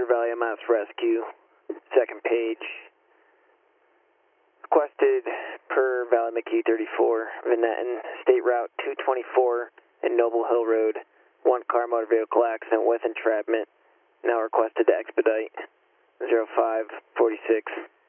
Valley MS Rescue, second page. Requested per Valley McKee 34, Vinetton, State Route 224 and Noble Hill Road. One car motor vehicle accident with entrapment. Now requested to expedite. 0546.